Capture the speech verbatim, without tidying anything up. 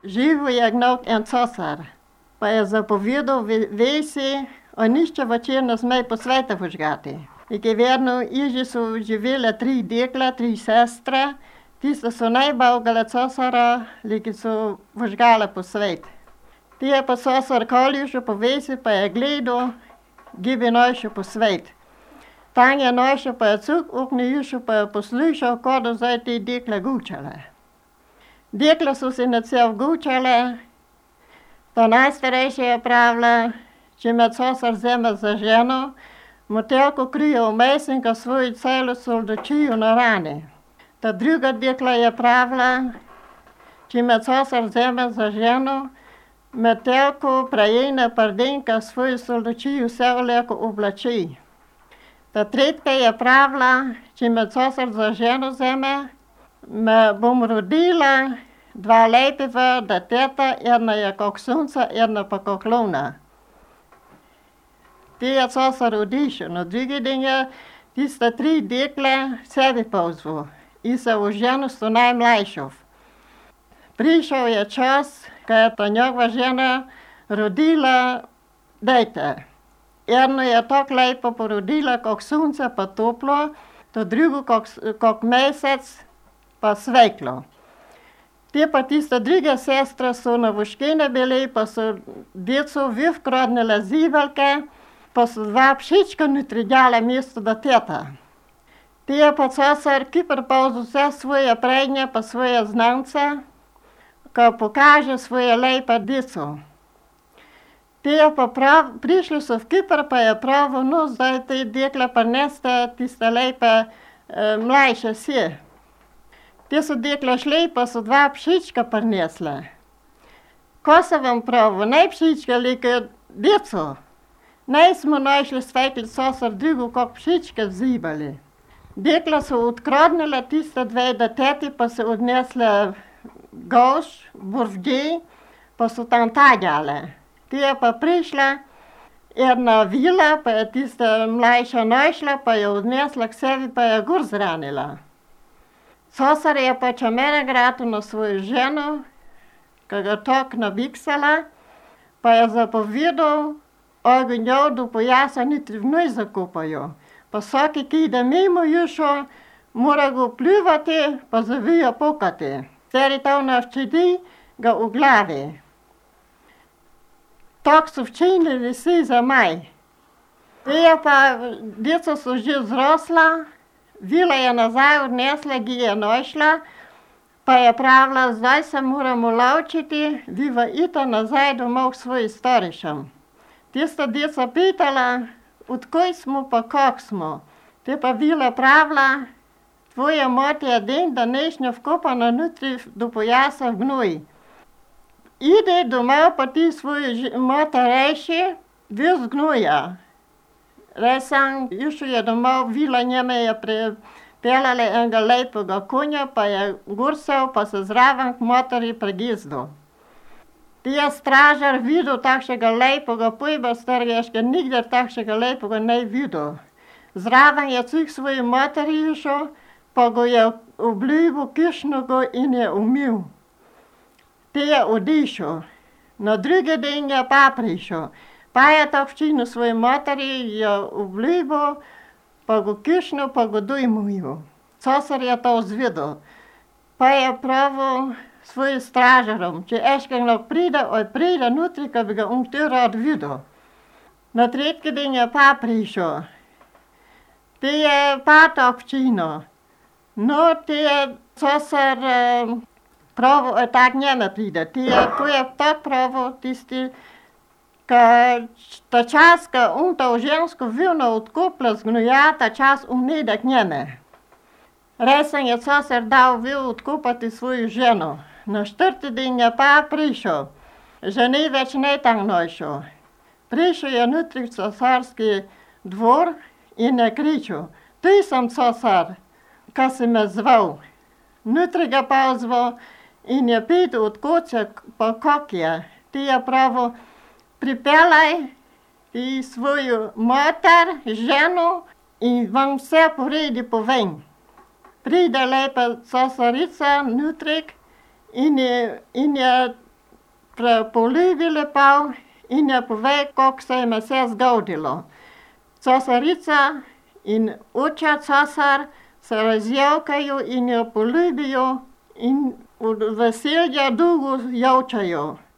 Živel je nog en cesar, pa je zapovedal vesi, a nišče večer ne sme po svetu vžgati. Ik je verno, iži so živele tri dekla, tri sestre, tiste so najbolgale cesara, liki so vžgale po svet. Ti je pa cesar koljušo po vesi, pa je gledal, gibi nošo po svet. Tam je nošo pa je cuk uknijušo, pa je poslušal, kada zdaj te dekle gučale. Dekle so se na cel gučale, ta najstarejša je pravila, če me cesar vzame za ženo, mu telko krije vmes in ga svojo celo soldačijo na rani. Ta druga dekla je pravila, če me cesar vzame za ženo, me telko prejene pardenka svojo soldačijo vse leko oblači. Ta tretja je pravila, če me cesar za ženo vzame, me bom rodila dva lepiva deteta, ena je kak sunca, ena pa kak luna. Ti je cesar odišel, na drugi dan je tiste tri dekle sebi pozval in se oženil s to najmlajšo. Prišel je čas, ko je ta njegova žena rodila dete. Eno je tako lepo porodila, kak sunce pa toplo, to drugo kak, kak mesec pa svetlo. Te pa tiste druge sestre so na voškine bili, pa so deco vivkradnile zivelke, pa so dva pšička notri dale mesto da teta. Te je pa cesar kipr pozval vse svoje prednje pa svoje znance, ko pokaže svoje lepe deco. Te je pa prav, prišli so v Kipr, pa je pravo, no zdaj te dekle pa neste tiste lepe e, mlajše si. Te so dekle šli, pa so dva pšička prinesle. Ko se vam pravo, naj pšička leke deco. Naj smo našli svetli cesar drugo, kak pšičke vzibali. Dekla so odkradnile tiste dve deteti, pa so odnesle goš, burvdi, pa so tam tadjale. Ti je pa prišla ena vila, pa je tista mlajša našla, pa je odnesla k sebi, pa je gor zranila. Cesar je pa čamene gratil na svojo ženo, ko ga tako nabiksala, pa je zapovedal, ognjo do pojasa niti vnoj zakopajo. Pa vsaki, ki ide mimo jušo, mora go pljuvati, pa zavija pokati. Stari to navčedi ga v glavi. Tako so včinili vsi za maj. Te je pa, deca so že zrosla, vila je nazaj odnesla, ki je našla, pa je pravila, zdaj se moramo lovčiti, viva ita nazaj domov k svojim starišem. Tista deca pitala, odkoj smo pa kak smo. Te pa vila pravila, tvoja mati je den današnja vkopana notri do pojasa v gnoj. Ide domov pa ti svojo mati reši, vis gnoja. Resam, išel je domov, vila njeme je pripeljala enega lepega konja, pa je gursal, pa se zraven k motori pregizdal. Ti je stražar videl takšnega lepega pojba starješka, nikdar takšnega lepega ne videl. Zraven je cuk svoji motori išel, pa go je obljubil kišnogo in je umil. Te je odišel. Na drugi dan je pa prišel. Pa je to včino svoji motori je obljubil, pa go kišnil, pa go dojmujil. Cesar je to zvedel. Pa je pravil svojim stražarom, če eškega pride, oj pride notri, ko bi ga on te rad videl. Na tretji dan je pa prišel. Te je pa to včino. No, te je cesar eh, pravil, oj tak njeme pride. Te je, to je tak pravil tisti, ko ta čas, ko on to žensko vilno odkopla z gnoja, ta čas on ne ide k njeme. Resem je cesar dal vil odkopati svojo ženo. Na četrti dan je pa prišel. Ženi več ne tam našel. Prišel je notri v cesarski dvor in je kričal, ti sem cesar, ko si me zval. Notri ga pozval in je pital, odkot se, pa kak je. Ti je pravil, pripeljaj ti svojo mater, ženo in vam vse poredi povem. Pride lepa cesarica notri in je, in je poljubi lepo in je povedal, kako se jim je vse zgodilo. Cesarica in oče cesar se razjokaju in jo poljubijo in od veselja dolgo jočejo.